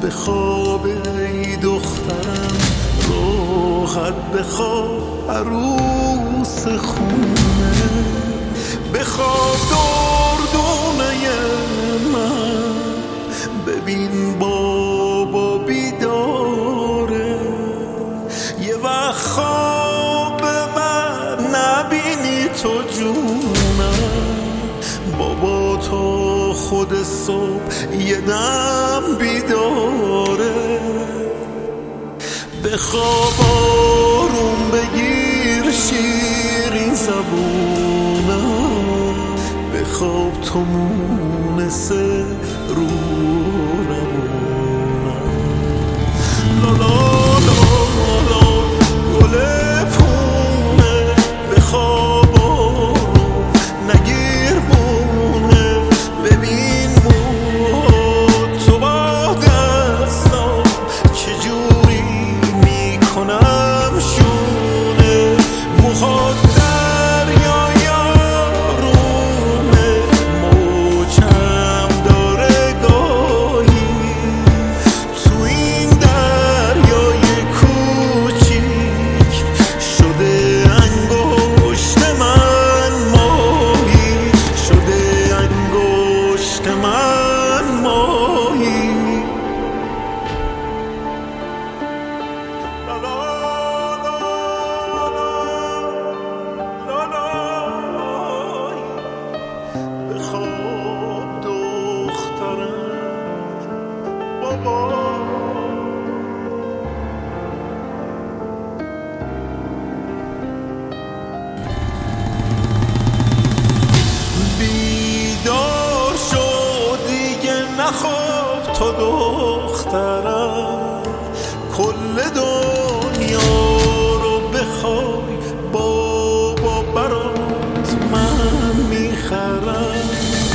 بخواب ای دخترم، راحت بخواب عروس خونه، بخواب دردونه من، ببین بابا بیداره، یه وقت خواب من نبینی تو جونم، بابا تا خود صبح یه دم بیداره، بخواب آروم بگیر شیرین زبونم، بخواب تو مونسه رو روونم، لالا لالا گل پونه، بخواب آروم نگیر مونه، ببین موها تو با دستام چجوری میکنم شونه، موها دریا یارونه، موجم داره گاهی تو این دریای کوچیک، شده انگشت من ماهی، شده انگشت من ماهی. بخواب دخترم بابا. بیدار شو دیگه نخواب تو دخترم، کل دنیا رو بخوای بابا برات من میخرم،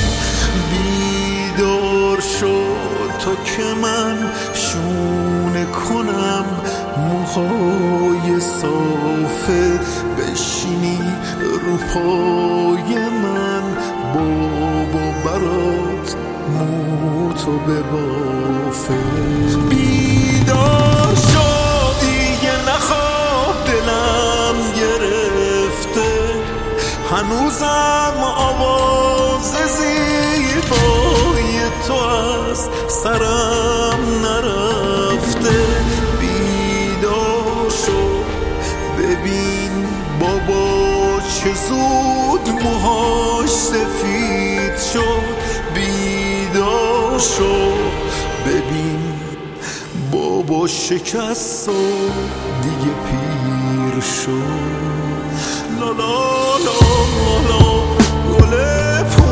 بیدار شو تو که من شونه کنم موهای صافت، بشینی رو پای من بابا برات موتو ببافه، بیدار شو دیگه نخواب دلم گرفته، هنوزم آواز زیبای تو از سرم نرفته، بیدار شو ببین بابا چه زود موهاش سفید شد، بیدار شو ببین بابا شکست و دیگه پیر شد، لا لا لا لا گل